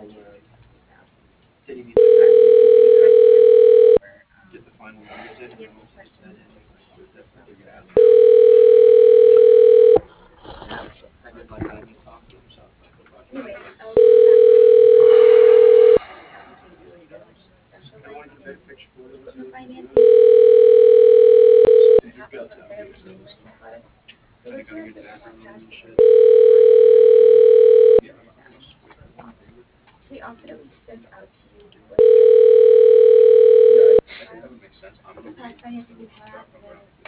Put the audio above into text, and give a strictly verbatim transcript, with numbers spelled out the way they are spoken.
Did he need like get the final numbers in? You know, just said it. That's what they're gonna ask. I did like that. You talk to him, so. I want to get a better picture for you. You've got to. I gotta get background on this shit. Yeah, I'm not just wait for one thing. Yeah, I think that would make sense. I'm gonna wait.